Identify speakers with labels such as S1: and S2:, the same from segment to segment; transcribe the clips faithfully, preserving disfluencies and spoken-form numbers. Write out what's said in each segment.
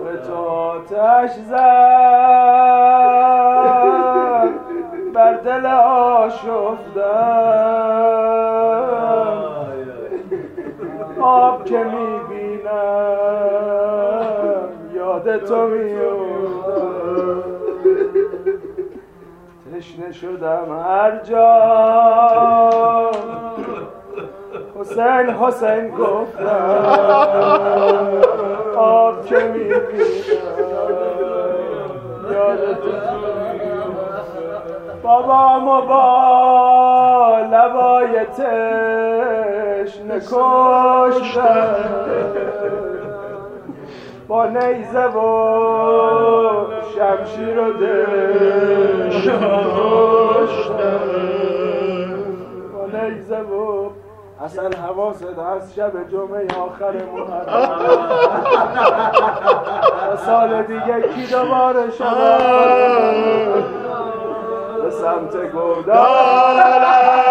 S1: تو آتش زد بر دل آشفتم آب که میبینم یاد تو میافتم تشنه شدم هر جا حسین حسین گفتم آب که میبینم یاد تو بابامو با لبای تشنه کشتم با نیزه و شمشیر و دشت کشتم با نیزه و اصلا حواست هست شب جمعه آخر محرم سال دیگه کی دوباره شما به سمت گودال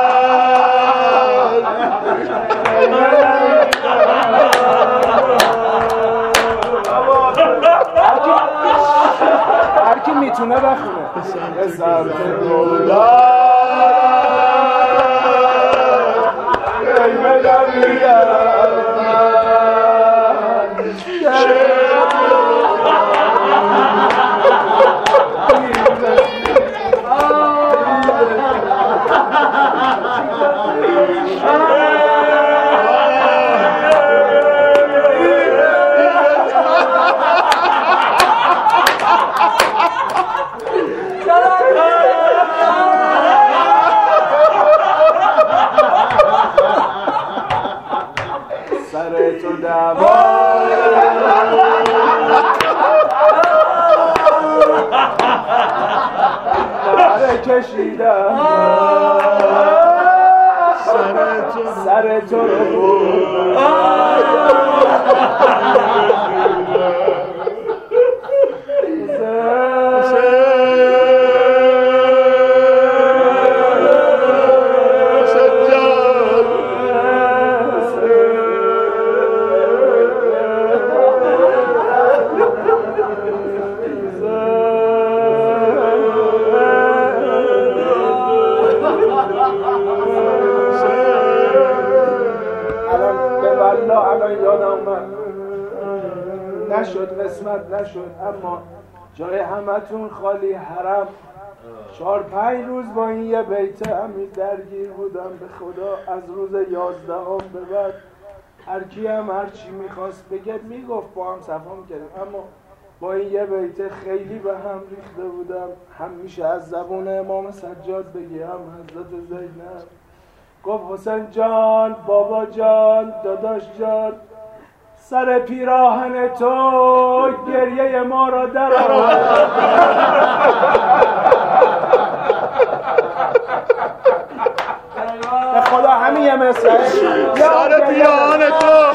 S1: هر کی میتونه بخونه به سمت گودال تو دوار سر کشیدم سر تو رو نشد قسمت نشد اما جای همتون خالی حرم چهار پنج روز با این یه بیت همین درگیر بودم به خدا از روز یازدهم به بعد هر کی هم هر چی میخواست بگه میگفت با هم صفا میکردیم اما با این یه بیت خیلی به هم ریخته بودم هم میشه از زبون امام سجاد بگی هم حضرت زینب گفت حسین جان بابا جان داداش جان سر پیراهن تو گریه ما را در آورد به خدا همین یه مثل
S2: سر پیراهن تو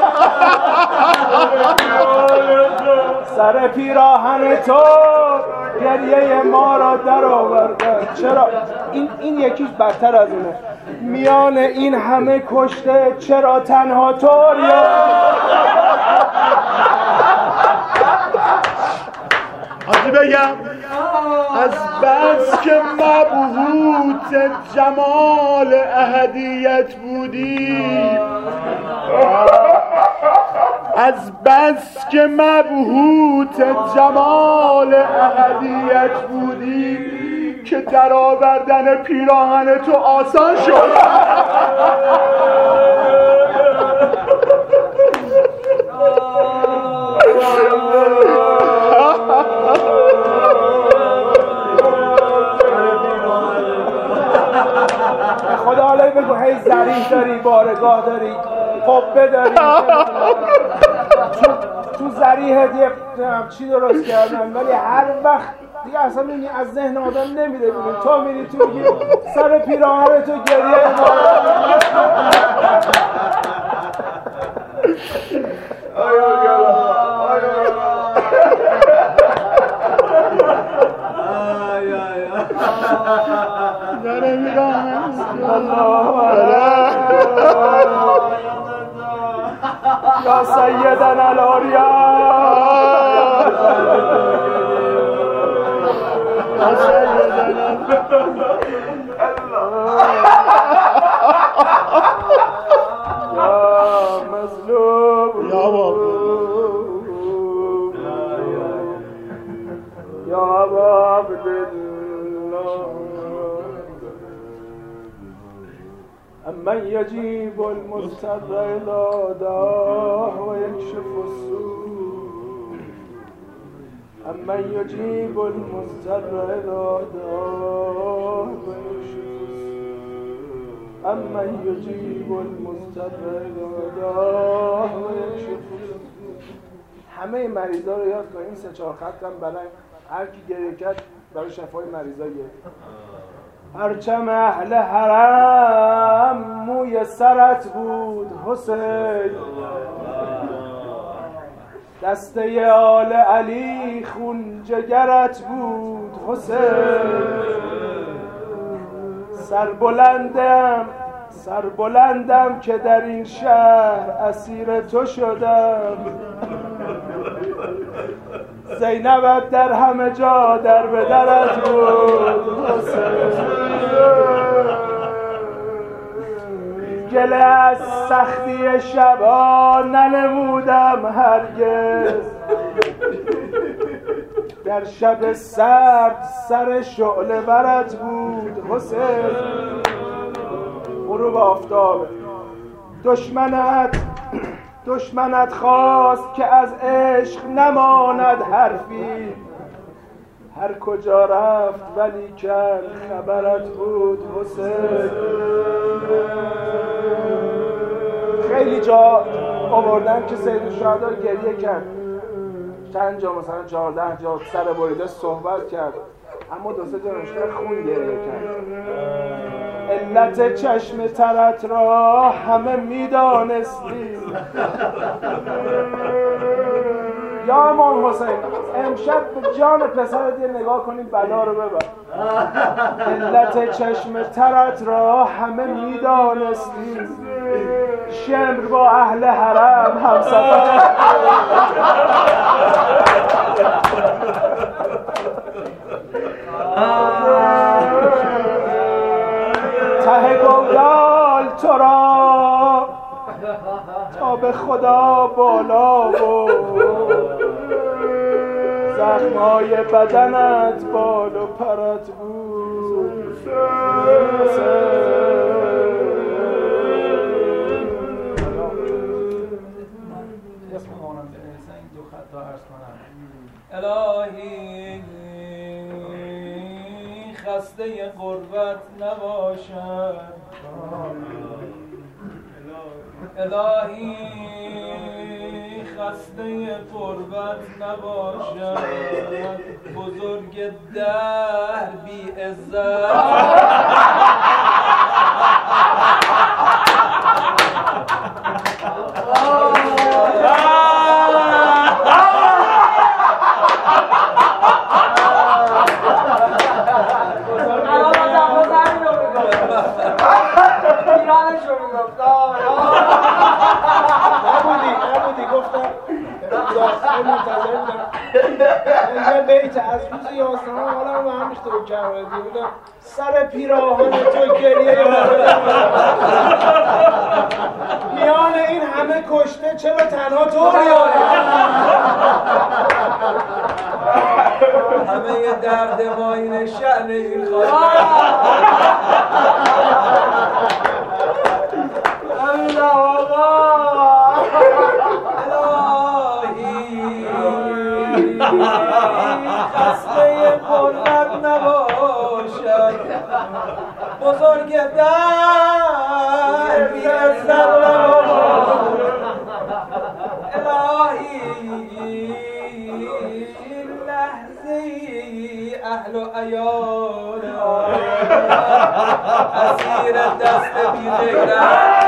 S1: سر پیراهن تو گریه ما را در آوردن چرا این این یکیش بدتر از اونه میان این همه کشته چرا تنها تو یا
S2: حاجی بگم از بس که مبهوت جمال احدیت بودی از بس که مبهوت جمال احدیت بودی که در آوردن پیراهن تو آسان شد
S1: خدا علی بگو هی ذریح داری بارگاه داری قبه داری تو, تو ذریحت یه چی درست کردن ولی هر وقت دیگه اصلا میگی از ذهن آدم نمیده ببین تو میری تو میگی سر پیراهن تو گریه ما یا سیدنا الاولیاء امن یجیب المضطر اذا دعاه و یکشف السوء امن یجیب المضطر اذا دعاه و یکشف السوء امن یجیب المضطر اذا دعاه و یکشف السوء. همه مریضا رو یاد کن. این سه چهار خط هم برای هر کی گریه کرد برای شفای مریضا گریه. هرچم اهل حرم موی سرت بود حسین، دسته آل علی خون جگرت بود حسین. سربلندم سربلندم که در این شهر اسیر تو شدم. زینبت در همه جا در به درت بود حسین. گله از سختی شبا ننمودم هرگز، در شب سرد سر شعله برت بود حسین. غروب آفتاب دشمنت دشمنت خواست که از عشق نماند حرفی، هر کجا رفت ولی کن خبرت بود حسین. خیلی جا آوردن که سید الشهدا گریه کرد، چند جا مثلا چهارده جا سر بریده صحبت کرد، اما دو سه جا نوشته خون گریه کرد. علت چشم ترت را همه میدانستی. یا امام حسین امشب به جان پسرت یه نگاه کنید بلا رو ببر. علت چشم ترت را همه میدانستی. شمر با اهل حرم همسفر. ته گودال تو را تا به خدا بالا و زخمای بدنت بال و پرت بود. اسم مانم بنویسن این دو خط تا عرض کنم. الهی خسته غربت نباشد، الهی خسته غربت نباشد. بزرگ دهر بی عزت بیت از روز یاسمن حالا ما هم اشتباه کردیم بودم سر پیراهن تو گریه میان این همه کشته چرا تنها تو همه درد ما این شأن این خواهد الله آقا خسته غربت نباشد. بزرگ در بی عزت نباشد. الهی لحظه اهل و عیال اسیر دست بی غیرت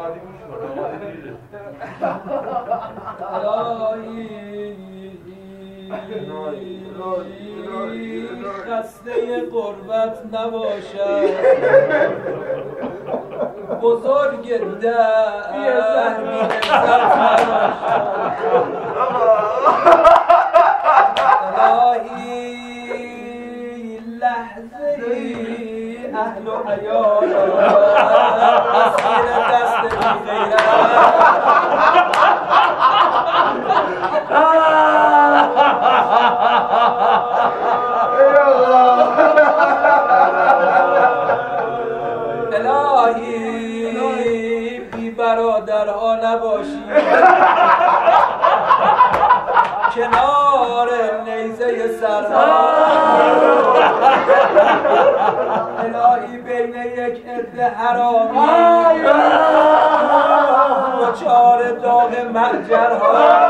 S3: خسته غربت نباشد بزرگ در الهی لحظه اهل و عیال اسیر دست بی‌غیرت الهی بی برادرها نباشی کنار نیزه سرها الهی بین یک عده حرامی و چهار داغ محجرها